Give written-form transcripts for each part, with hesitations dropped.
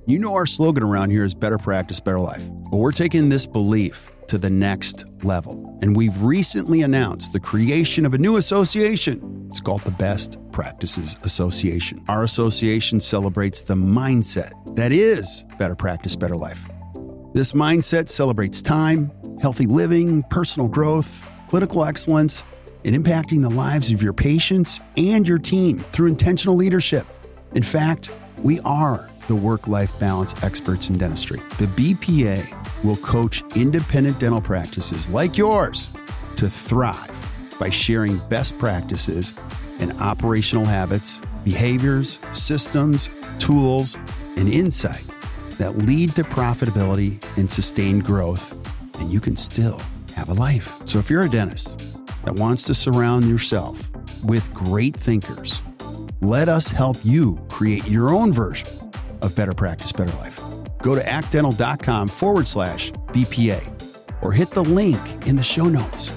You know our slogan around here is better practice, better life. But we're taking this belief to the next level. And we've recently announced the creation of a new association. It's called the Best Practices Association. Our association celebrates the mindset that is better practice, better life. This mindset celebrates time, healthy living, personal growth, clinical excellence, and impacting the lives of your patients and your team through intentional leadership. In fact, we are the work-life balance experts in dentistry. The BPA will coach independent dental practices like yours to thrive by sharing best practices and operational habits, behaviors, systems, tools, and insight that lead to profitability and sustained growth, and you can still have a life. So if you're a dentist that wants to surround yourself with great thinkers, let us help you create your own version of better practice, better life. Go to actdental.com/BPA or hit the link in the show notes.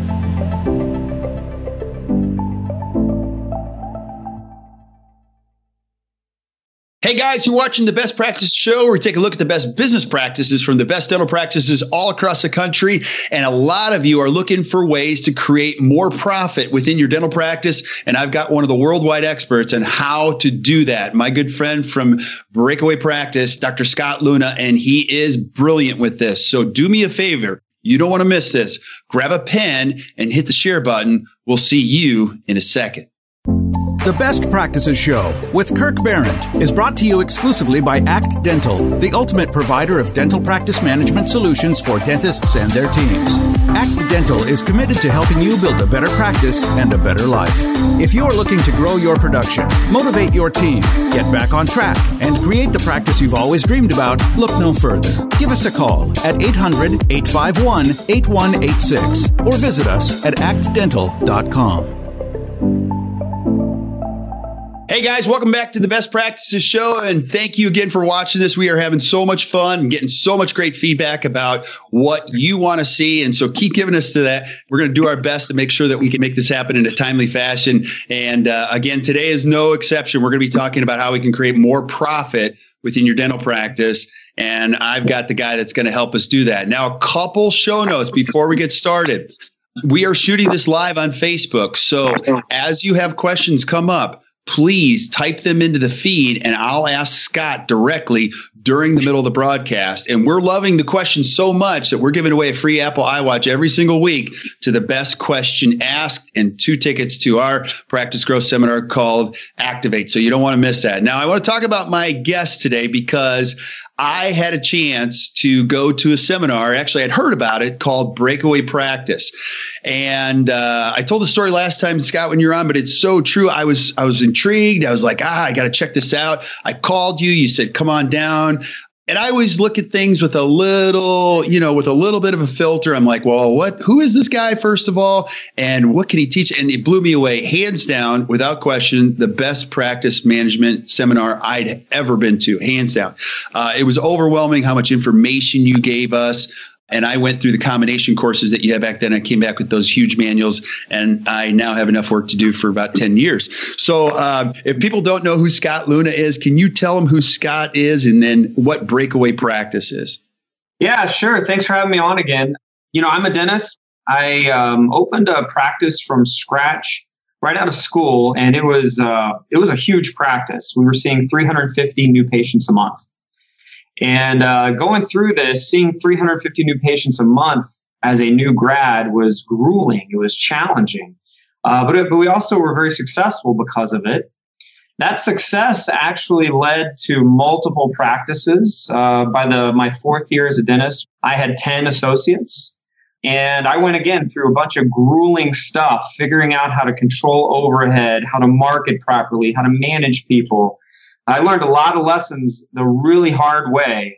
Hey guys, you're watching the Best Practice Show, where we take a look at the best business practices from the best dental practices all across the country. And a lot of you are looking for ways to create more profit within your dental practice. And I've got one of the worldwide experts on how to do that. My good friend from Breakaway Practice, Dr. Scott Luna, and he is brilliant with this. So do me a favor. You don't want to miss this. Grab a pen and hit the share button. We'll see you in a second. The Best Practices Show with Kirk Behrendt is brought to you exclusively by ACT Dental, the ultimate provider of dental practice management solutions for dentists and their teams. ACT Dental is committed to helping you build a better practice and a better life. If you're looking to grow your production, motivate your team, get back on track, and create the practice you've always dreamed about, look no further. Give us a call at 800-851-8186 or visit us at actdental.com. Hey guys, welcome back to the Best Practices Show, and thank you again for watching this. We are having so much fun and getting so much great feedback about what you want to see, and so keep giving us to that. We're going to do our best to make sure that we can make this happen in a timely fashion. And again, today is no exception. We're going to be talking about how we can create more profit within your dental practice, and I've got the guy that's going to help us do that. Now, a couple show notes before we get started. We are shooting this live on Facebook, so as you have questions come up, please type them into the feed and I'll ask Scott directly during the middle of the broadcast. And we're loving the questions so much that we're giving away a free Apple iWatch every single week to the best question asked and 2 tickets to our practice growth seminar called Activate. So you don't want to miss that. Now, I want to talk about my guest today because I had a chance to go to a seminar. Actually, I'd heard about it called Breakaway Practice. And I told the story last time, Scott, when you were on, but it's so true. I was intrigued. I was like, I got to check this out. I called you. You said, come on down. And I always look at things with a little bit of a filter. I'm like, well, who is this guy, first of all? And what can he teach? And it blew me away, hands down, without question, the best practice management seminar I'd ever been to, hands down. It was overwhelming how much information you gave us. And I went through the combination courses that you had back then. I came back with those huge manuals, and I now have enough work to do for about 10 years. So if people don't know who Scott Luna is, can you tell them who Scott is and then what Breakaway Practice is? Yeah, sure. Thanks for having me on again. I'm a dentist. I opened a practice from scratch right out of school, and it was a huge practice. We were seeing 350 new patients a month. And going through this, seeing 350 new patients a month as a new grad was grueling. It was challenging. But we also were very successful because of it. That success actually led to multiple practices. By my 4th year as a dentist, I had 10 associates. And I went again through a bunch of grueling stuff, figuring out how to control overhead, how to market properly, how to manage people. I learned a lot of lessons the really hard way.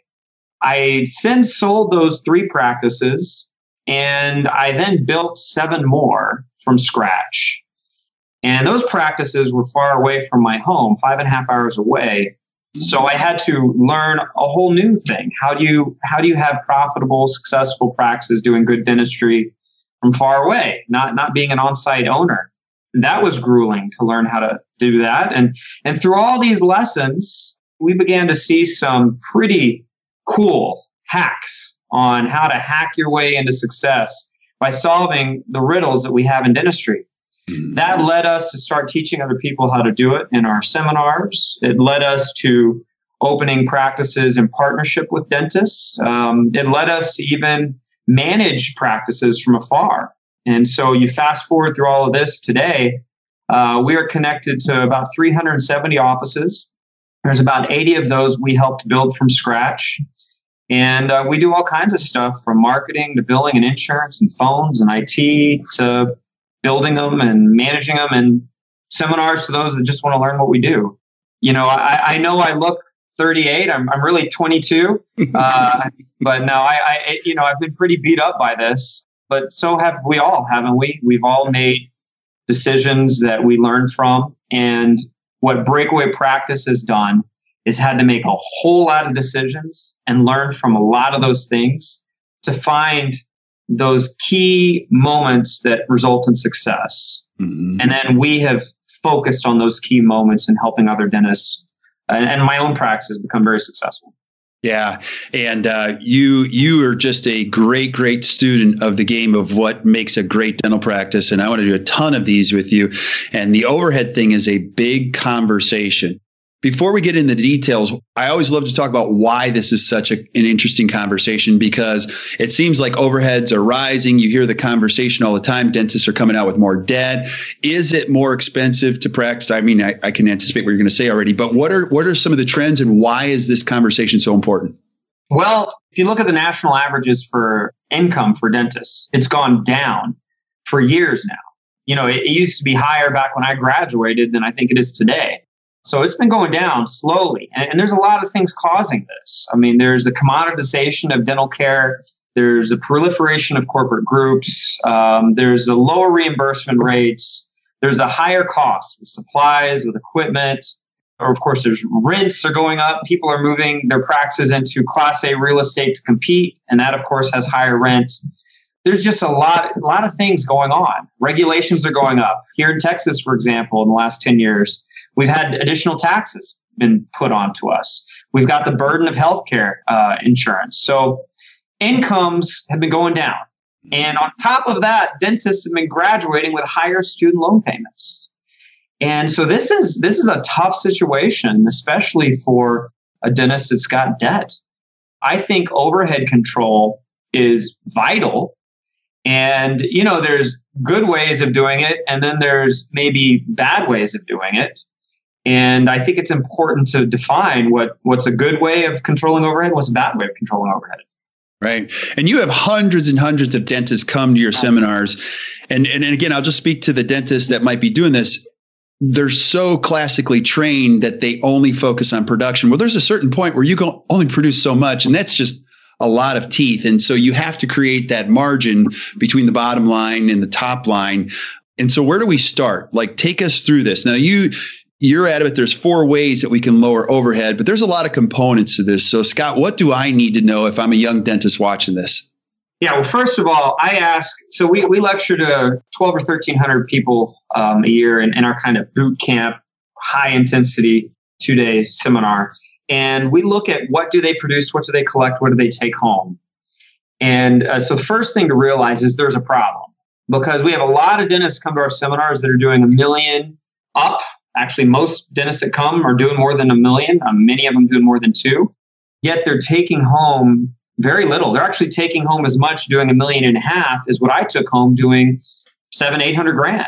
I since sold those 3 practices, and I then built 7 more from scratch. And those practices were far away from my home, 5.5 hours away. So I had to learn a whole new thing. How do you have profitable, successful practices doing good dentistry from far away, not being an on-site owner? That was grueling to learn how to do that. And through all these lessons, we began to see some pretty cool hacks on how to hack your way into success by solving the riddles that we have in dentistry. That led us to start teaching other people how to do it in our seminars. It led us to opening practices in partnership with dentists. It led us to even manage practices from afar. And so you fast forward through all of this today, we are connected to about 370 offices. There's about 80 of those we helped build from scratch. And we do all kinds of stuff from marketing to billing and insurance and phones and IT to building them and managing them, and seminars to those that just want to learn what we do. I know I look 38. I'm really 22. But no, I've been pretty beat up by this, but so have we all, haven't we? We've all made decisions that we learned from. And what Breakaway Practice has done is had to make a whole lot of decisions and learn from a lot of those things to find those key moments that result in success. Mm-hmm. And then we have focused on those key moments and helping other dentists, and my own practice has become very successful. Yeah. And you are just a great student of the game of what makes a great dental practice. And I want to do a ton of these with you. And the overhead thing is a big conversation. Before we get into the details, I always love to talk about why this is such an interesting conversation, because it seems like overheads are rising. You hear the conversation all the time. Dentists are coming out with more debt. Is it more expensive to practice? I mean, I can anticipate what you're going to say already, but what are some of the trends and why is this conversation so important? Well, if you look at the national averages for income for dentists, it's gone down for years now. It used to be higher back when I graduated than I think it is today. So it's been going down slowly. And there's a lot of things causing this. I mean, there's the commoditization of dental care. There's a proliferation of corporate groups. There's a lower reimbursement rates. There's a higher cost with supplies, with equipment. Or of course, there's rents are going up. People are moving their practices into Class A real estate to compete. And that, of course, has higher rent. There's just a lot of things going on. Regulations are going up. Here in Texas, for example, in the last 10 years, we've had additional taxes been put onto us. We've got the burden of healthcare insurance. So incomes have been going down. And on top of that, dentists have been graduating with higher student loan payments. And so this is a tough situation, especially for a dentist that's got debt. I think overhead control is vital. And, there's good ways of doing it, and then there's maybe bad ways of doing it. And I think it's important to define what's a good way of controlling overhead, what's a bad way of controlling overhead. Right. And you have hundreds and hundreds of dentists come to your seminars. And again, I'll just speak to the dentists that might be doing this. They're so classically trained that they only focus on production. Well, there's a certain point where you can only produce so much, and that's just a lot of teeth. And so you have to create that margin between the bottom line and the top line. And so where do we start? Like, take us through this. Now, you're adamant there's 4 ways that we can lower overhead, but there's a lot of components to this. So, Scott, what do I need to know if I'm a young dentist watching this? Yeah, well, first of all, I ask, so we lecture to 12 or 1,300 people a year in our kind of boot camp, high intensity 2-day seminar. And we look at what do they produce, what do they collect, what do they take home? And so first thing to realize is there's a problem, because we have a lot of dentists come to our seminars that are doing $1 million up. Actually, most dentists that come are doing more than $1 million. Many of them doing more than $2 million. Yet they're taking home very little. They're actually taking home as much doing $1.5 million as what I took home doing $700,000-800,000.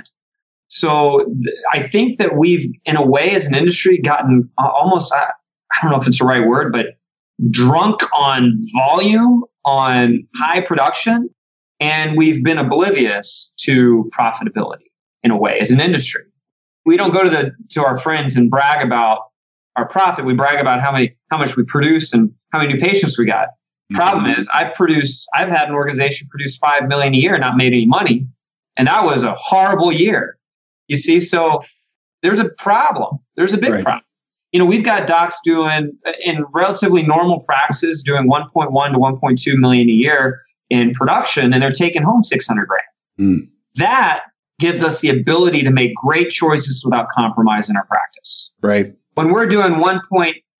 So I think that we've, in a way, as an industry, gotten almost, I don't know if it's the right word, but drunk on volume, on high production, and we've been oblivious to profitability in a way as an industry. We don't go to our friends and brag about our profit. We brag about how much we produce and how many new patients we got. Problem is, I've had an organization produce $5 million a year and not made any money, and that was a horrible year. You see, so there's a problem. There's a big problem. We've got docs doing, in relatively normal practices, doing 1.1 to 1.2 million a year in production, and they're taking home $600,000. That gives us the ability to make great choices without compromising our practice. Right. When we're doing 1.8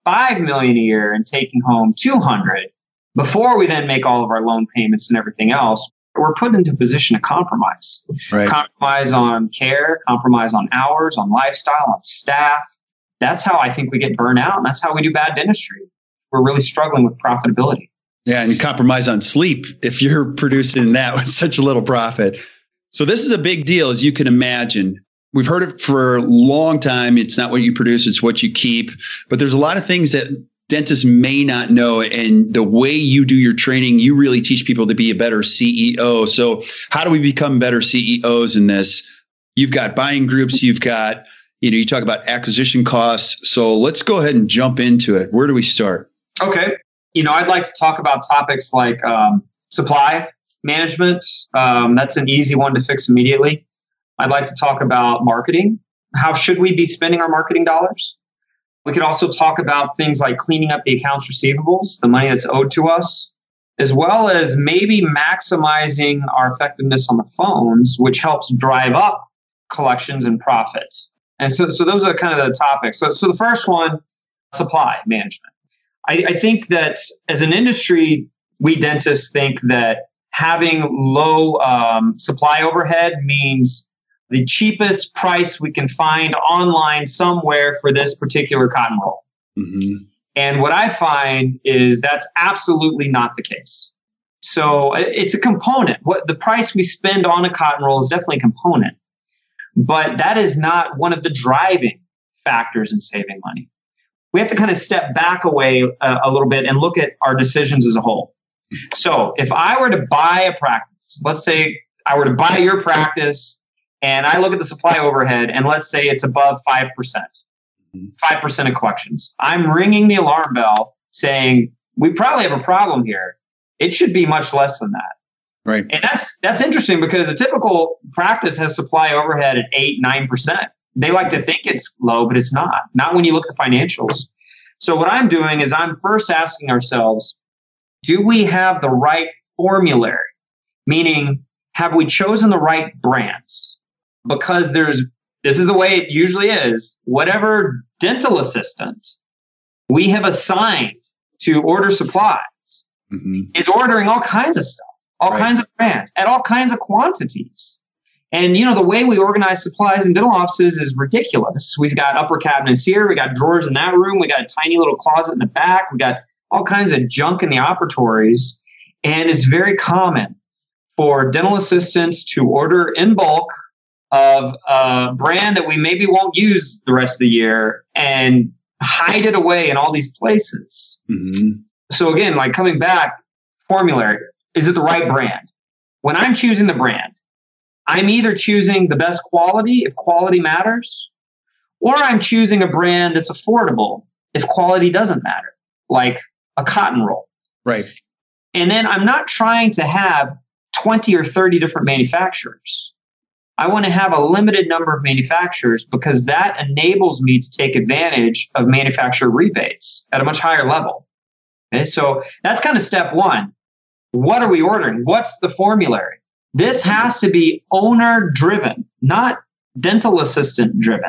$5 million a year and taking home 200 before we then make all of our loan payments and everything else, we're put into a position to compromise. Right. Compromise on care, compromise on hours, on lifestyle, on staff. That's how I think we get burnt out, and that's how we do bad dentistry. We're really struggling with profitability. Yeah, and you compromise on sleep if you're producing that with such a little profit. So this is a big deal, as you can imagine. We've heard it for a long time. It's not what you produce, it's what you keep. But there's a lot of things that dentists may not know. And the way you do your training, you really teach people to be a better CEO. So how do we become better CEOs in this? You've got buying groups, you've got, you talk about acquisition costs. So let's go ahead and jump into it. Where do we start? Okay. I'd like to talk about topics like supply management. That's an easy one to fix immediately. I'd like to talk about marketing. How should we be spending our marketing dollars? We could also talk about things like cleaning up the accounts receivables, the money that's owed to us, as well as maybe maximizing our effectiveness on the phones, which helps drive up collections and profit. And so those are kind of the topics. So the first one, supply management. I think that as an industry, we dentists think that having low supply overhead means the cheapest price we can find online somewhere for this particular cotton roll. Mm-hmm. And what I find is that's absolutely not the case. So it's a component. What the price we spend on a cotton roll is definitely a component, but that is not one of the driving factors in saving money. We have to kind of step back away a little bit and look at our decisions as a whole. So if I were to buy a practice, let's say I were to buy your practice, and I look at the supply overhead, and let's say it's above 5%, 5% of collections. I'm ringing the alarm bell saying, we probably have a problem here. It should be much less than that. Right. And that's interesting because a typical practice has supply overhead at 8, 9%. They like to think it's low, but it's not when you look at the financials. So what I'm doing is I'm first asking ourselves, do we have the right formulary? Meaning, have we chosen the right brands? Because this is the way it usually is. Whatever dental assistant we have assigned to order supplies is ordering all kinds of stuff, all kinds of brands at all kinds of quantities. And, the way we organize supplies in dental offices is ridiculous. We've got upper cabinets here. We got drawers in that room. We got a tiny little closet in the back. We got all kinds of junk in the operatories. And it's very common for dental assistants to order in bulk of a brand that we maybe won't use the rest of the year and hide it away in all these places. Mm-hmm. So again, like coming back, formulary, is it the right brand? When I'm choosing the brand, I'm either choosing the best quality, if quality matters, or I'm choosing a brand that's affordable if quality doesn't matter, like a cotton roll. Right. And then I'm not trying to have 20 or 30 different manufacturers. I want to have a limited number of manufacturers because that enables me to take advantage of manufacturer rebates at a much higher level. Okay, so that's kind of step one. What are we ordering? What's the formulary? This has to be owner driven, not dental assistant driven.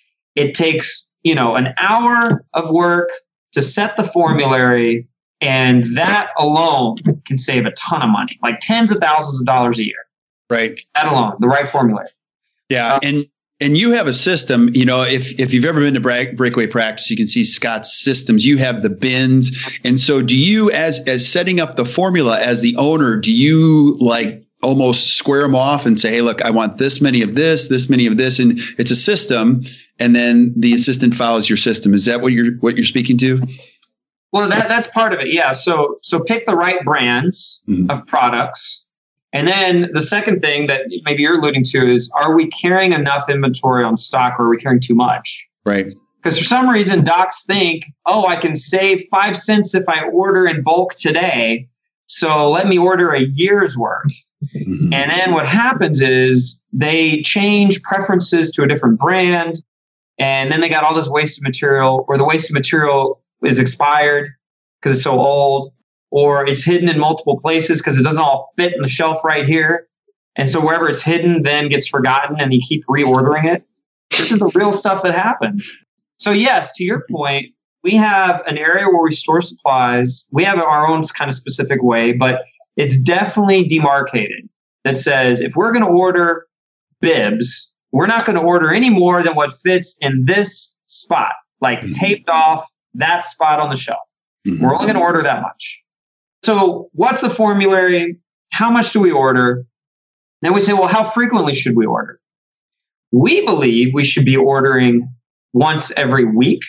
It takes, an hour of work to set the formulary, and that alone can save a ton of money, like tens of thousands of dollars a year. Right. That alone, the right formulary. Yeah. And you have a system, if you've ever been to Breakaway Practice, you can see Scott's systems. You have the bins. And so do you, as setting up the formula as the owner, do you like almost square them off and say, hey, look, I want this many of this many of this. And it's a system. And then the assistant follows your system. Is that what you're speaking to? Well, that's part of it. Yeah. So pick the right brands of products. And then the second thing that maybe you're alluding to is, are we carrying enough inventory on stock or are we carrying too much? Right. Because for some reason, docs think, I can save 5 cents if I order in bulk today. So let me order a year's worth. Mm-hmm. And then what happens is they change preferences to a different brand. And then they got all this wasted material, or the wasted material is expired because it's so old, or it's hidden in multiple places because it doesn't all fit in the shelf right here. And so wherever it's hidden then gets forgotten and you keep reordering it. This is the real stuff that happens. So yes, to your point, We have an area where we store supplies. We have our own kind of specific way, but it's definitely demarcated that says if we're going to order bibs, we're not going to order any more than what fits in this spot, like taped off that spot on the shelf. Mm-hmm. We're only going to order that much. So what's the formulary? How much do we order? Then we say, well, how frequently should we order? We believe we should be ordering once every week.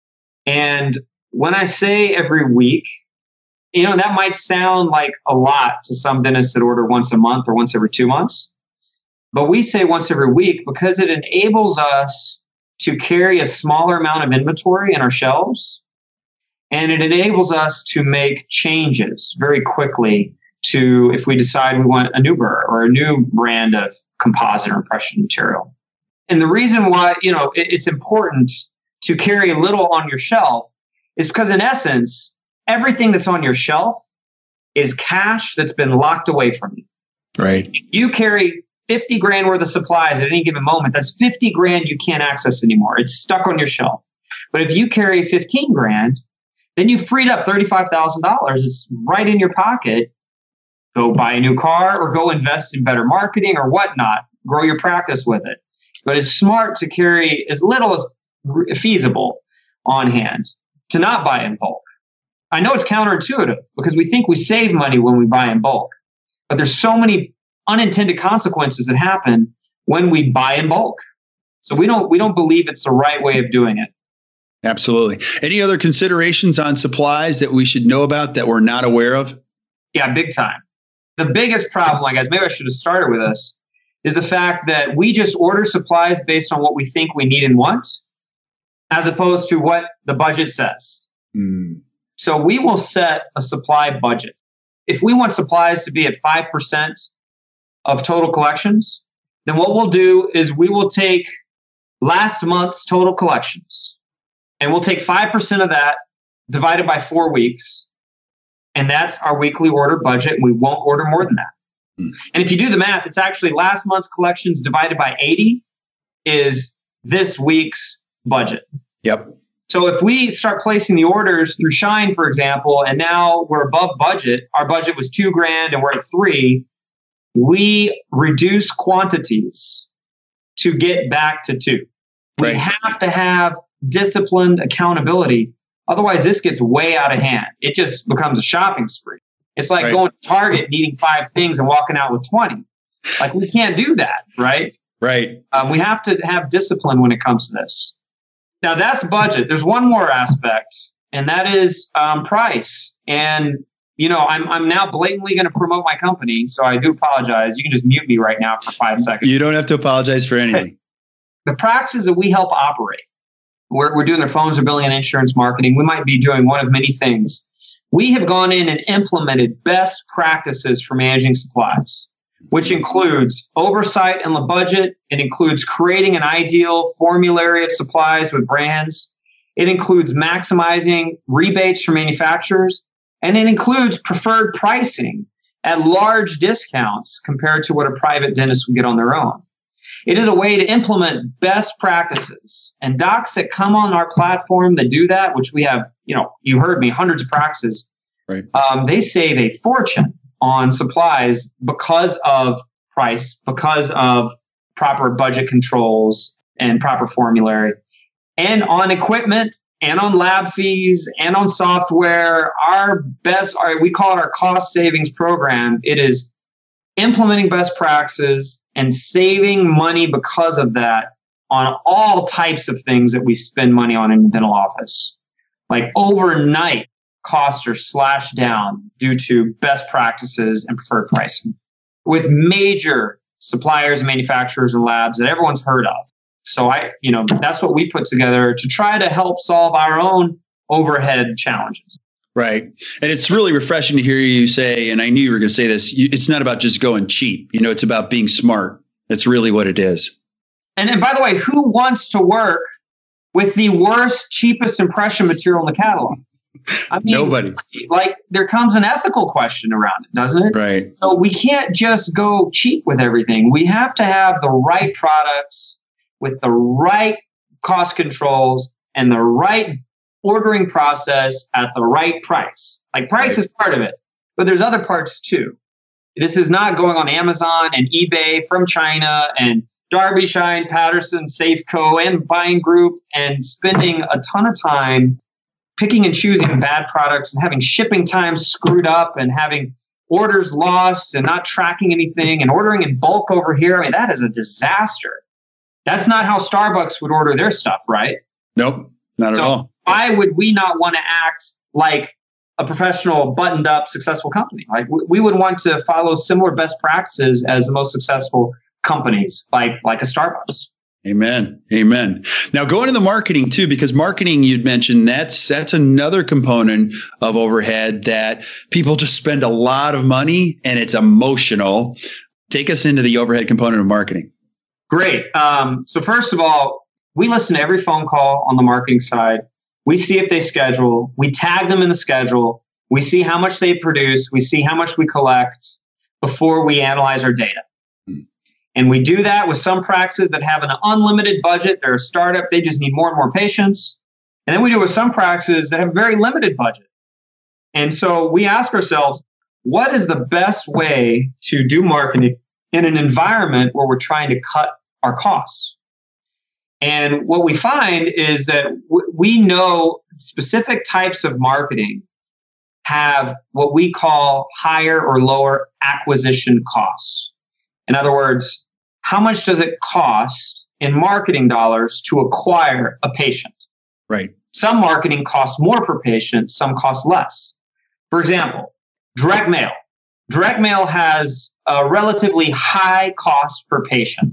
And when I say every week, that might sound like a lot to some dentists that order once a month or once every 2 months. But we say once every week because it enables us to carry a smaller amount of inventory in our shelves. And it enables us to make changes very quickly to if we decide we want a new burr or a new brand of composite or impression material. And the reason why, it's important to carry a little on your shelf is because in essence, everything that's on your shelf is cash that's been locked away from you. Right. You carry 50 grand worth of supplies at any given moment. That's 50 grand you can't access anymore. It's stuck on your shelf. But if you carry 15 grand, then you've freed up $35,000. It's right in your pocket. Go buy a new car or go invest in better marketing or whatnot. Grow your practice with it. But it's smart to carry as little as feasible on hand, to not buy in bulk. I know it's counterintuitive because we think we save money when we buy in bulk, but there's so many unintended consequences that happen when we buy in bulk. So we don't believe it's the right way of doing it. Absolutely. Any other considerations on supplies that we should know about that we're not aware of? Yeah, big time. The biggest problem, guys, maybe I should have started with this, is the fact that we just order supplies based on what we think we need and want, as opposed to what the budget says. So we will set a supply budget. If we want supplies to be at 5% of total collections, then what we'll do is we will take last month's total collections, and we'll take 5% of that divided by 4 weeks, and that's our weekly order budget. We won't order more than that. And if you do the math, it's actually last month's collections divided by 80 is this week's budget. Yep. So if we start placing the orders through Shine, for example, and now we're above budget, our budget was $2,000 and we're at $3,000, we reduce quantities to get back to $2,000. Right. We have to have disciplined accountability. Otherwise, this gets way out of hand. It just becomes a shopping spree. It's like going to Target, needing 5 things and walking out with 20. Like, we can't do that, right? Right. We have to have discipline when it comes to this. Now, that's budget. There's one more aspect, and that is price. And, I'm now blatantly going to promote my company, so I do apologize. You can just mute me right now for 5 seconds. You don't have to apologize for anything. The practices that we help operate, we're doing their phones or billing and insurance marketing. We might be doing one of many things. We have gone in and implemented best practices for managing supplies, which includes oversight in the budget. It includes creating an ideal formulary of supplies with brands. It includes maximizing rebates from manufacturers. And it includes preferred pricing at large discounts compared to what a private dentist would get on their own. It is a way to implement best practices. And docs that come on our platform that do that, which we have, you heard me, hundreds of practices, right? They save a fortune on supplies because of price, because of proper budget controls and proper formulary, and on equipment, and on lab fees, and on software. We call it our cost savings program. It is implementing best practices and saving money because of that on all types of things that we spend money on in the dental office. Like overnight, costs are slashed down due to best practices and preferred pricing with major suppliers and manufacturers and labs that everyone's heard of. So that's what we put together to try to help solve our own overhead challenges. Right. And it's really refreshing to hear you say, and I knew you were going to say this, it's not about just going cheap. It's about being smart. That's really what it is. And by the way, who wants to work with the worst, cheapest impression material in the catalog? I mean, nobody. Like, there comes an ethical question around it, doesn't it? Right. So we can't just go cheap with everything. We have to have the right products with the right cost controls and the right ordering process at the right price. Like price is part of it, but there's other parts too. This is not going on Amazon and eBay from China and Darby Shine, Patterson, Safeco, and Buying Group and spending a ton of time picking and choosing bad products and having shipping times screwed up and having orders lost and not tracking anything and ordering in bulk over here. I mean, that is a disaster. That's not how Starbucks would order their stuff, right? Nope, not at all. Why would we not want to act like a professional, buttoned up, successful company? Like we would want to follow similar best practices as the most successful companies, like a Starbucks. Amen. Amen. Now go into the marketing too, because marketing, you'd mentioned, that's another component of overhead that people just spend a lot of money and it's emotional. Take us into the overhead component of marketing. Great. So first of all, we listen to every phone call on the marketing side. We see if they schedule. We tag them in the schedule. We see how much they produce. We see how much we collect before we analyze our data. And we do that with some practices that have an unlimited budget. They're a startup. They just need more and more patients. And then we do it with some practices that have a very limited budget. And so we ask ourselves, what is the best way to do marketing in an environment where we're trying to cut our costs? And what we find is that we know specific types of marketing have what we call higher or lower acquisition costs. In other words, how much does it cost in marketing dollars to acquire a patient? Right. Some marketing costs more per patient, some cost less. For example, direct mail. Direct mail has a relatively high cost per patient,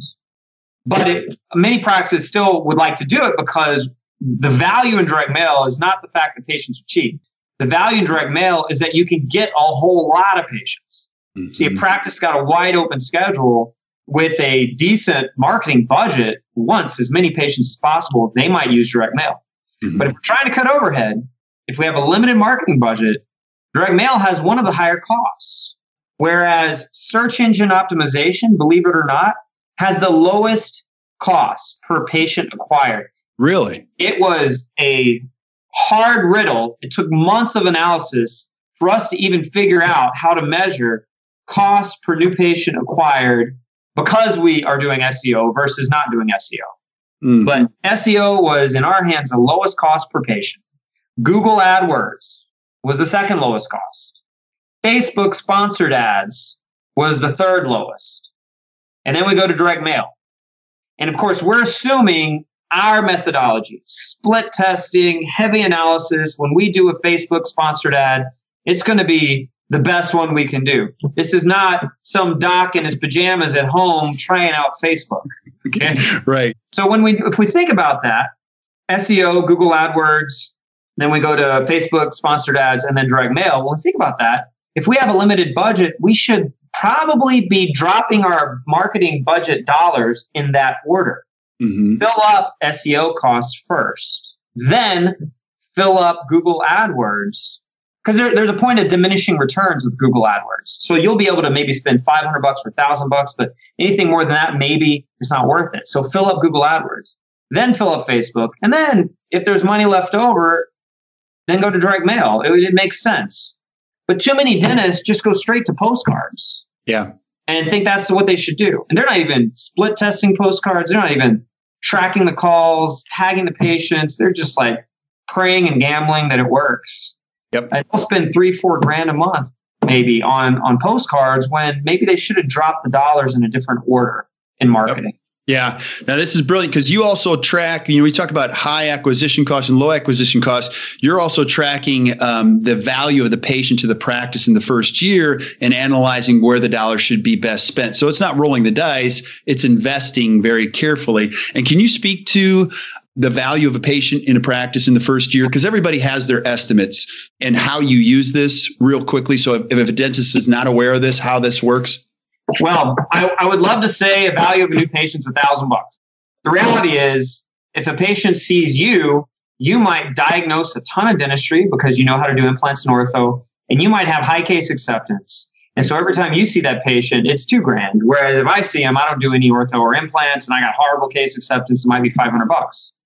but many practices still would like to do it because the value in direct mail is not the fact that patients are cheap. The value in direct mail is that you can get a whole lot of patients. Mm-hmm. See, a practice got a wide open schedule with a decent marketing budget. Once as many patients as possible, they might use direct mail. Mm-hmm. But if we're trying to cut overhead, if we have a limited marketing budget, direct mail has one of the higher costs. Whereas search engine optimization, believe it or not, has the lowest cost per patient acquired. Really? It was a hard riddle. It took months of analysis for us to even figure out how to measure cost per new patient acquired because we are doing SEO versus not doing SEO. Mm. But SEO was, in our hands, the lowest cost per patient. Google AdWords was the second lowest cost. Facebook sponsored ads was the third lowest. And then we go to direct mail. And of course, we're assuming our methodology, split testing, heavy analysis. When we do a Facebook sponsored ad, it's going to be the best one we can do. This is not some doc in his pajamas at home trying out Facebook. Okay. Right. So if we think about that, SEO, Google AdWords, then we go to Facebook sponsored ads and then direct mail. When we think about that, if we have a limited budget, we should probably be dropping our marketing budget dollars in that order. Mm-hmm. Fill up SEO costs first, then fill up Google AdWords. Because there's a point of diminishing returns with Google AdWords. So you'll be able to maybe spend $500 or $1,000, but anything more than that, maybe it's not worth it. So fill up Google AdWords, then fill up Facebook. And then if there's money left over, then go to direct mail. It makes sense. But too many dentists just go straight to postcards. Yeah. And think that's what they should do. And they're not even split testing postcards. They're not even tracking the calls, tagging the patients. They're just like praying and gambling that it works. Yep. And they'll spend $3,000-$4,000 a month maybe on postcards when maybe they should have dropped the dollars in a different order in marketing. Yep. Yeah. Now, this is brilliant because you also track, we talk about high acquisition costs and low acquisition costs. You're also tracking the value of the patient to the practice in the first year and analyzing where the dollar should be best spent. So it's not rolling the dice, it's investing very carefully. And can you speak to the value of a patient in a practice in the first year? Because everybody has their estimates, and how you use this real quickly. So if a dentist is not aware of this, how this works. Well, I would love to say a value of a new patient's $1,000. The reality is, if a patient sees you, you might diagnose a ton of dentistry because you know how to do implants and ortho, and you might have high case acceptance. And so every time you see that patient, it's $2,000. Whereas if I see him, I don't do any ortho or implants, and I got horrible case acceptance, it might be $500.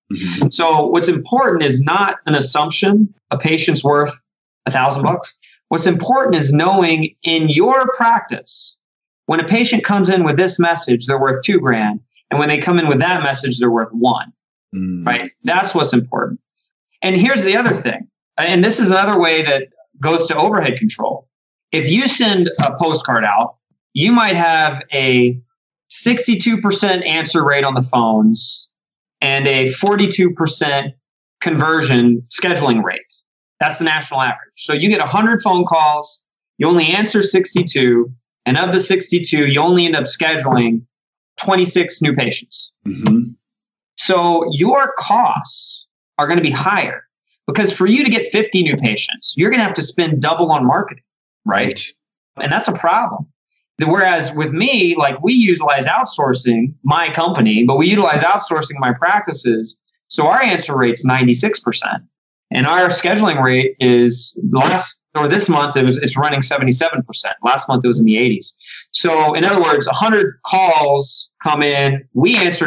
Mm-hmm. So what's important is not an assumption a patient's worth $1,000. What's important is knowing in your practice, when a patient comes in with this message, they're worth $2,000. And when they come in with that message, they're worth $1,000, right? That's what's important. And here's the other thing. And this is another way that goes to overhead control. If you send a postcard out, you might have a 62% answer rate on the phones and a 42% conversion scheduling rate. That's the national average. So you get 100 phone calls, you only answer 62, and of the 62, you only end up scheduling 26 new patients. Mm-hmm. So your costs are going to be higher because for you to get 50 new patients, you're going to have to spend double on marketing, right? And that's a problem. Whereas with me, like we utilize outsourcing, my company, but we utilize outsourcing my practices. So our answer rate's 96%. And our scheduling rate is this month, it's running 77%. Last month, it was in the 80s. So in other words, 100 calls come in, we answer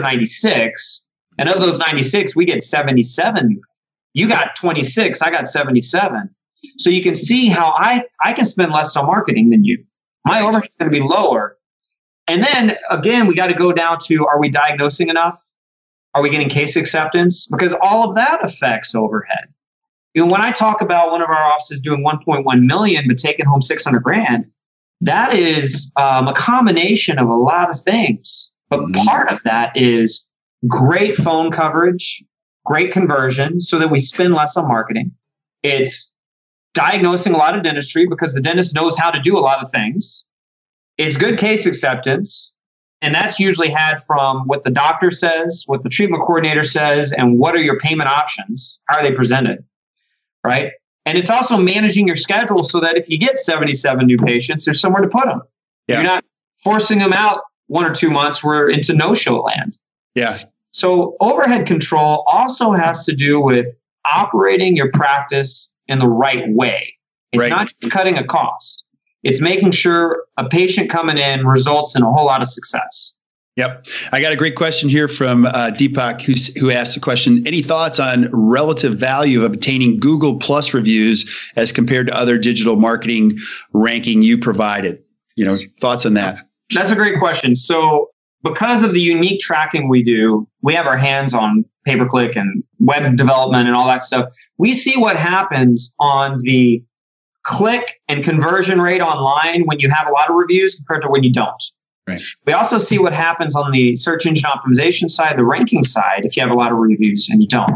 96. And of those 96, we get 77. You got 26, I got 77. So you can see how I can spend less on marketing than you. My overhead is going to be lower. And then again, we got to go down to, are we diagnosing enough? Are we getting case acceptance? Because all of that affects overhead. You know, when I talk about one of our offices doing 1.1 million, but taking home $600,000, that is a combination of a lot of things. But part of that is great phone coverage, great conversion so that we spend less on marketing. It's diagnosing a lot of dentistry because the dentist knows how to do a lot of things. It's good case acceptance. And that's usually had from what the doctor says, what the treatment coordinator says, and what are your payment options? How are they presented? Right? And it's also managing your schedule so that if you get 77 new patients, there's somewhere to put them. Yeah. You're not forcing them out 1 or 2 months. We're into no-show land. Yeah. So overhead control also has to do with operating your practice in the right way. It's not just cutting a cost. It's making sure a patient coming in results in a whole lot of success. Yep. I got a great question here from Deepak who asked the question, any thoughts on relative value of obtaining Google Plus reviews as compared to other digital marketing ranking you provided? You know, thoughts on that? That's a great question. So because of the unique tracking we do, we have our hands on pay-per-click and web development and all that stuff. We see what happens on the click and conversion rate online when you have a lot of reviews compared to when you don't. Right. We also see what happens on the search engine optimization side, the ranking side, if you have a lot of reviews and you don't.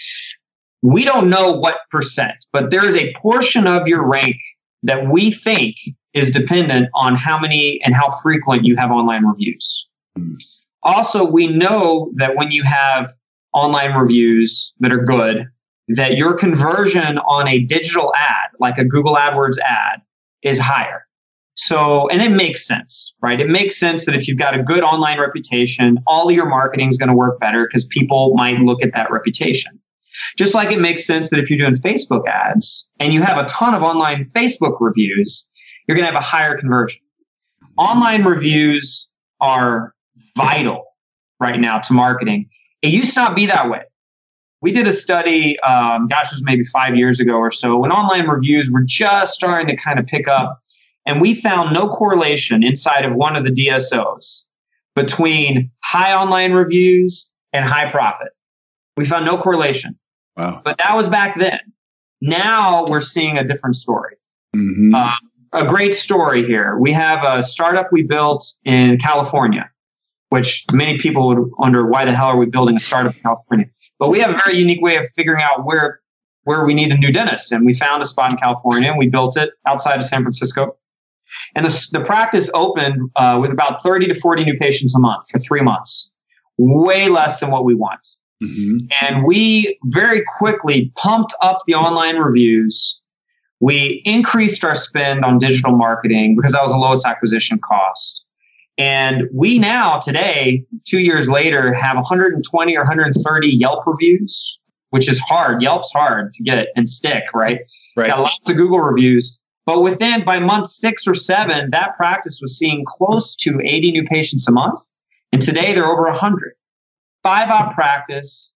We don't know what percent, but there is a portion of your rank that we think is dependent on how many and how frequent you have online reviews. Also, we know that when you have online reviews that are good, that your conversion on a digital ad, like a Google AdWords ad, is higher. So, and it makes sense, right? It makes sense that if you've got a good online reputation, all of your marketing is going to work better because people might look at that reputation. Just like it makes sense that if you're doing Facebook ads and you have a ton of online Facebook reviews, you're going to have a higher conversion. Online reviews are vital right now to marketing. It used to not be that way. We did a study, it was maybe 5 years ago or so, when online reviews were just starting to kind of pick up. And we found no correlation inside of one of the DSOs between high online reviews and high profit. We found no correlation. Wow. But that was back then. Now we're seeing a different story. Mm-hmm. A great story here. We have a startup we built in California, which many people would wonder, why the hell are we building a startup in California? But we have a very unique way of figuring out where we need a new dentist. And we found a spot in California and we built it outside of San Francisco. And the practice opened with about 30 to 40 new patients a month for 3 months, way less than what we want. Mm-hmm. And we very quickly pumped up the online reviews. We increased our spend on digital marketing because that was the lowest acquisition cost. And we now, today, 2 years later, have 120 or 130 Yelp reviews, which is hard. Yelp's hard to get and stick, right? Got lots of Google reviews. But by month 6 or 7, that practice was seeing close to 80 new patients a month. And today they're over 100. 5-op practice,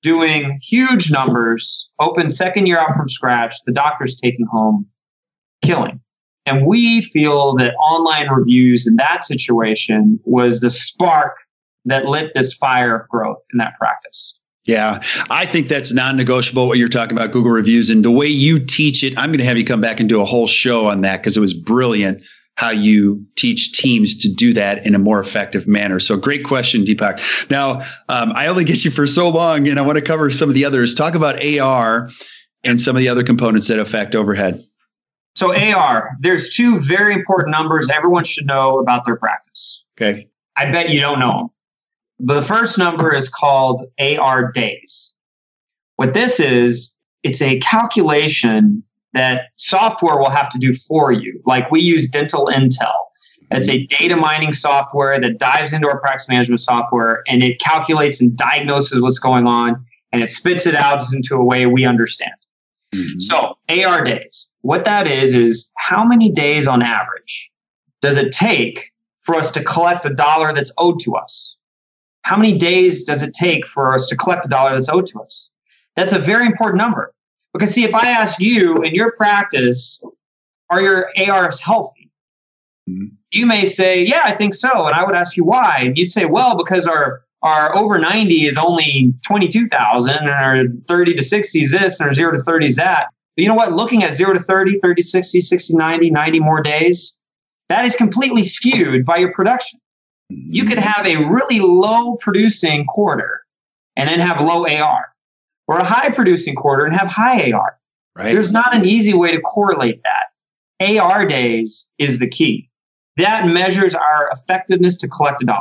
doing huge numbers, open second year out from scratch, the doctor's taking home, killing. And we feel that online reviews in that situation was the spark that lit this fire of growth in that practice. Yeah, I think that's non-negotiable what you're talking about, Google reviews. And the way you teach it, I'm going to have you come back and do a whole show on that because it was brilliant how you teach teams to do that in a more effective manner. So great question, Deepak. Now, I only get you for so long, and I want to cover some of the others. Talk about AR and some of the other components that affect overhead. So AR, there's two very important numbers everyone should know about their practice. Okay. I bet you don't know them. But the first number is called AR days. What this is, it's a calculation that software will have to do for you. Like we use Dental Intel. It's a data mining software that dives into our practice management software and it calculates and diagnoses what's going on and it spits it out into a way we understand. Mm-hmm. So AR days, what that is how many days on average does it take for us to collect $1 that's owed to us? How many days does it take for us to collect $1 that's owed to us? That's a very important number. Because see, if I ask you in your practice, are your ARs healthy? Mm-hmm. You may say, yeah, I think so. And I would ask you why. And you'd say, well, because our over 90 is only 22,000 and our 30 to 60 is this and our 0 to 30 is that. But you know what? Looking at 0 to 30, 30, 60, 60, 90, 90 more days, that is completely skewed by your production. Mm-hmm. You could have a really low producing quarter and then have low AR. Or a high producing quarter and have high AR. Right. There's not an easy way to correlate that. AR days is the key. That measures our effectiveness to collect $1.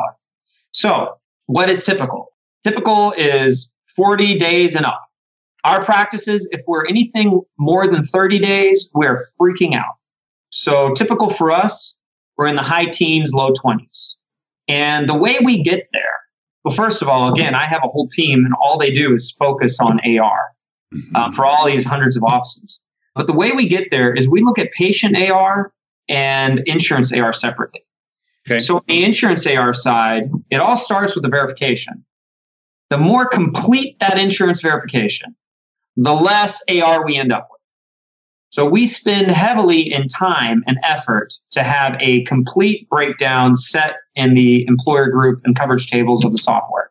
So what is typical? Typical is 40 days and up. Our practices, if we're anything more than 30 days, we're freaking out. So typical for us, we're in the high teens, low 20s. And the way we get there, well, first of all, again, I have a whole team and all they do is focus on AR for all these hundreds of offices. But the way we get there is we look at patient AR and insurance AR separately. Okay. So on the insurance AR side, it all starts with the verification. The more complete that insurance verification, the less AR we end up with. So we spend heavily in time and effort to have a complete breakdown set in the employer group and coverage tables of the software.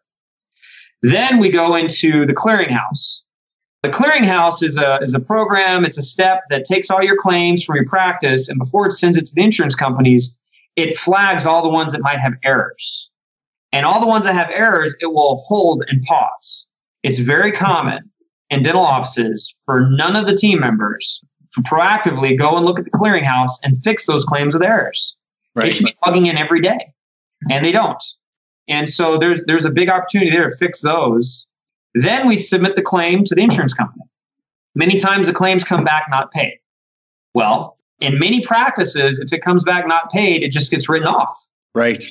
Then we go into the clearinghouse. The clearinghouse is a program, it's a step that takes all your claims from your practice, and before it sends it to the insurance companies, it flags all the ones that might have errors. And all the ones that have errors, it will hold and pause. It's very common in dental offices for none of the team members to proactively go and look at the clearinghouse and fix those claims with errors. Right. They should be logging in every day, and they don't. And so there's a big opportunity there to fix those. Then we submit the claim to the insurance company. Many times the claims come back not paid. Well, in many practices, if it comes back not paid, it just gets written off. Right.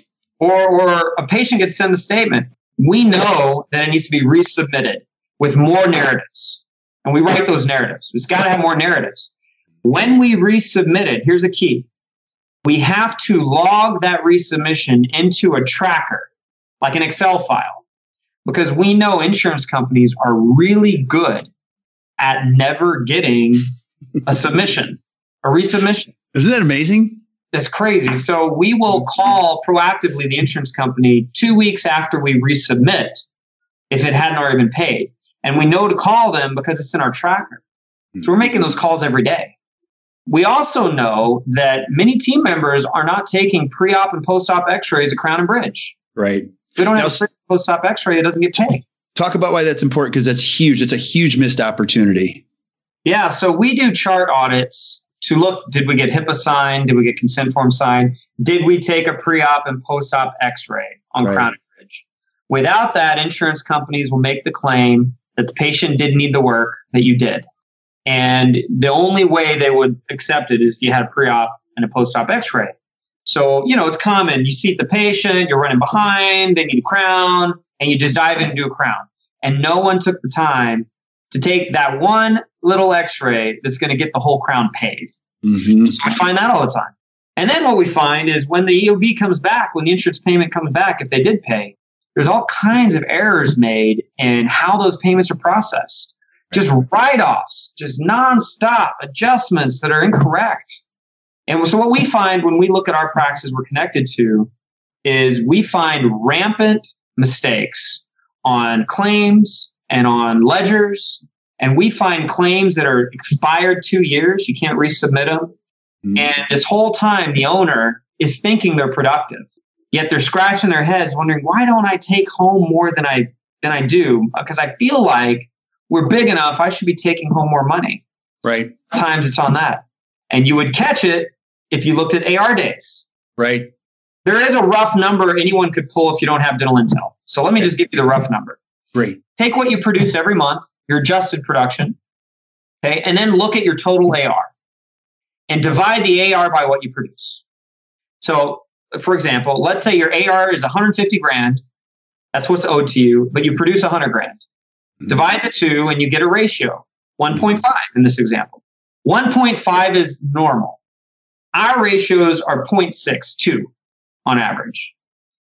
Or a patient gets sent a statement. We know that it needs to be resubmitted with more narratives. And we write those narratives. It's got to have more narratives. When we resubmit it, here's the key. We have to log that resubmission into a tracker, like an Excel file, because we know insurance companies are really good at never getting a submission, a resubmission. Isn't that amazing? That's crazy. So we will call proactively the insurance company 2 weeks after we resubmit if it hadn't already been paid. And we know to call them because it's in our tracker. So we're making those calls every day. We also know that many team members are not taking pre-op and post-op x-rays at Crown and Bridge. Right. If we don't have a post-op x-ray, it doesn't get paid. Talk about why that's important, because that's huge. It's a huge missed opportunity. Yeah. So we do chart audits to look, did we get HIPAA signed? Did we get consent form signed? Did we take a pre-op and post-op x-ray on Crown and Bridge? Without that, insurance companies will make the claim that the patient didn't need the work that you did. And the only way they would accept it is if you had a pre-op and a post-op x-ray. So, it's common. You seat the patient, you're running behind, they need a crown, and you just dive in and do a crown. And no one took the time to take that one little x-ray that's going to get the whole crown paid. Mm-hmm. So we find that all the time. And then what we find is when the EOB comes back, when the insurance payment comes back, if they did pay, there's all kinds of errors made in how those payments are processed. Just write-offs, just nonstop adjustments that are incorrect. And so what we find when we look at our practices we're connected to is we find rampant mistakes on claims and on ledgers. And we find claims that are expired 2 years. You can't resubmit them. Mm-hmm. And this whole time, the owner is thinking they're productive. Yet they're scratching their heads wondering, why don't I take home more than I do? Because I feel like we're big enough, I should be taking home more money. Right. Times it's on that. And you would catch it if you looked at AR days. Right. There is a rough number anyone could pull if you don't have dental intel. So let me just give you the rough number. Great. Take what you produce every month, your adjusted production, okay, and then look at your total AR and divide the AR by what you produce. So, for example, let's say your AR is 150 grand. That's what's owed to you, but you produce 100 grand. Mm-hmm. Divide the two and you get a ratio, 1.5 in this example. 1.5 is normal. Our ratios are 0.62 on average.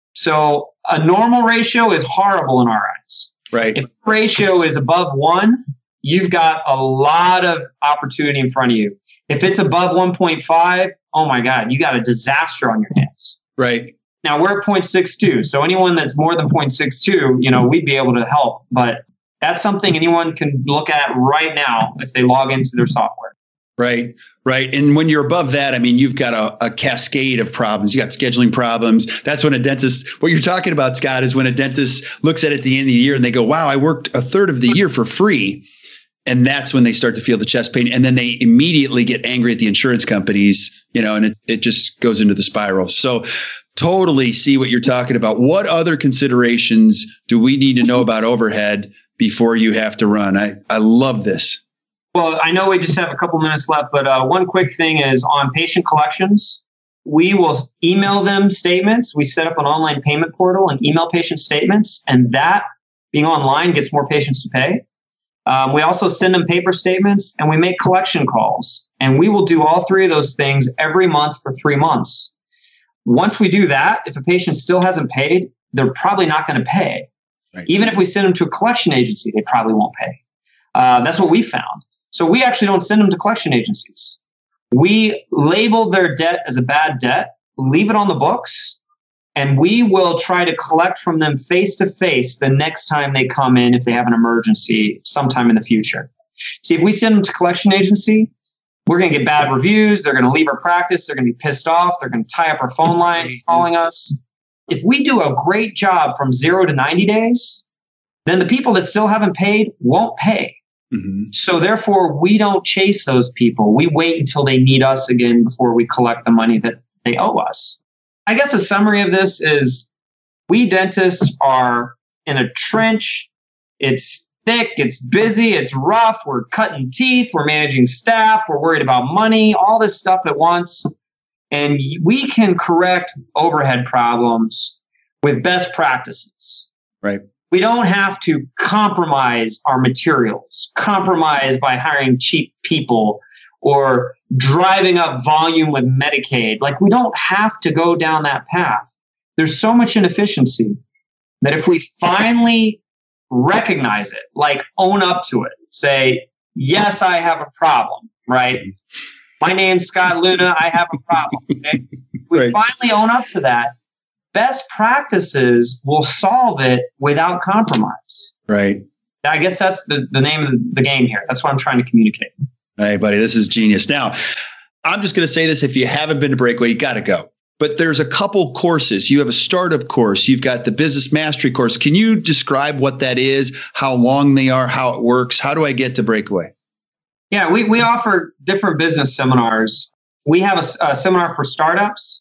So a normal ratio is horrible in our eyes. Right. If the ratio is above 1, you've got a lot of opportunity in front of you. If it's above 1.5, oh my God, you got a disaster on your hands. Right. Now we're at 0.62. So anyone that's more than 0.62, we'd be able to help. But that's something anyone can look at right now if they log into their software. Right, right. And when you're above that, I mean, you've got a cascade of problems. You got scheduling problems. That's when a dentist, what you're talking about, Scott, is when a dentist looks at it at the end of the year and they go, wow, I worked a third of the year for free. And that's when they start to feel the chest pain. And then they immediately get angry at the insurance companies, and it just goes into the spiral. So totally see what you're talking about. What other considerations do we need to know about overhead before you have to run? I love this. Well, I know we just have a couple minutes left, but one quick thing is on patient collections, we will email them statements. We set up an online payment portal and email patient statements, and that being online gets more patients to pay. We also send them paper statements and we make collection calls, and we will do all three of those things every month for 3 months. Once we do that, if a patient still hasn't paid, they're probably not going to pay. Right. Even if we send them to a collection agency, they probably won't pay. That's what we found. So we actually don't send them to collection agencies. We label their debt as a bad debt, leave it on the books, and we will try to collect from them face to face the next time they come in if they have an emergency sometime in the future. See, if we send them to collection agency, we're going to get bad reviews. They're going to leave our practice. They're going to be pissed off. They're going to tie up our phone lines calling us. If we do a great job from 0 to 90 days, then the people that still haven't paid won't pay. Mm-hmm. So therefore, we don't chase those people. We wait until they need us again before we collect the money that they owe us. I guess a summary of this is we dentists are in a trench. It's thick, it's busy, it's rough. We're cutting teeth, we're managing staff, we're worried about money, all this stuff at once. And we can correct overhead problems with best practices. Right. We don't have to compromise our materials, compromise by hiring cheap people or driving up volume with Medicaid. Like, we don't have to go down that path. There's so much inefficiency that if we finally recognize it, like own up to it, say, yes, I have a problem, right? My name's Scott Luna. I have a problem. Okay? We finally own up to that. Best practices will solve it without compromise. Right. I guess that's the name of the game here. That's what I'm trying to communicate. Hey, buddy, this is genius. Now, I'm just going to say this. If you haven't been to Breakaway, you got to go. But there's a couple courses. You have a startup course. You've got the business mastery course. Can you describe what that is, how long they are, how it works? How do I get to Breakaway? Yeah, we offer different business seminars. We have a seminar for startups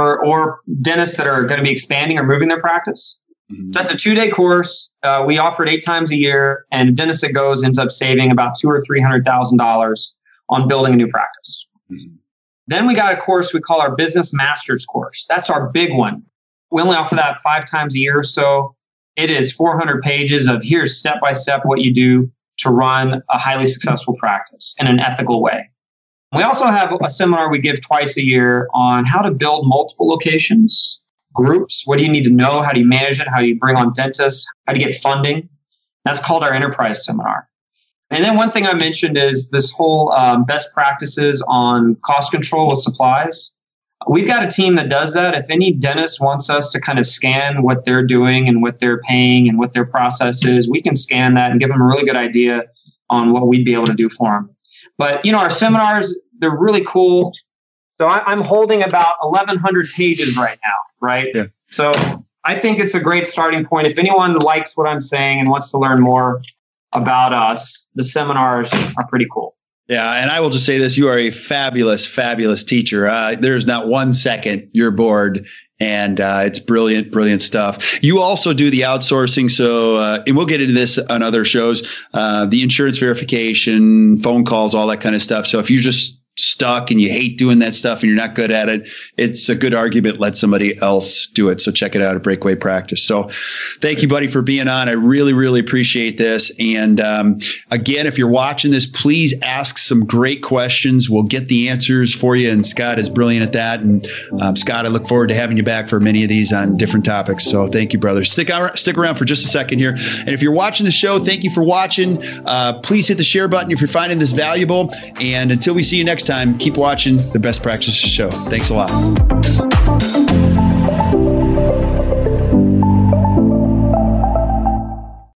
or dentists that are going to be expanding or moving their practice. Mm-hmm. So that's a 2-day course. We offer it 8 times a year, and a dentist that goes ends up saving about $200,000 or $300,000 on building a new practice. Mm-hmm. Then we got a course we call our Business Masters course. That's our big one. We only offer that 5 times a year or so. It is 400 pages of here's step-by-step what you do to run a highly successful practice in an ethical way. We also have a seminar we give twice a year on how to build multiple locations groups. What do you need to know? How do you manage it? How do you bring on dentists? How do you get funding? That's called our enterprise seminar. And then one thing I mentioned is this whole best practices on cost control with supplies. We've got a team that does that. If any dentist wants us to kind of scan what they're doing and what they're paying and what their process is, we can scan that and give them a really good idea on what we'd be able to do for them. But, our seminars, they're really cool. So I'm holding about 1,100 pages right now, right? Yeah. So I think it's a great starting point. If anyone likes what I'm saying and wants to learn more about us, the seminars are pretty cool. Yeah, and I will just say this. You are a fabulous, fabulous teacher. There's not 1 second you're bored, and it's brilliant, brilliant stuff. You also do the outsourcing. So, and we'll get into this on other shows, the insurance verification, phone calls, all that kind of stuff. So if you just stuck and you hate doing that stuff and you're not good at it, it's a good argument. Let somebody else do it. So check it out at Breakaway Practice. So thank you, buddy, for being on. I really, really appreciate this. And again, if you're watching this, please ask some great questions. We'll get the answers for you. And Scott is brilliant at that. And Scott, I look forward to having you back for many of these on different topics. So thank you, brother. Stick around for just a second here. And if you're watching the show, thank you for watching. Please hit the share button if you're finding this valuable. And until we see you next time, keep watching the Best Practices Show. Thanks a lot.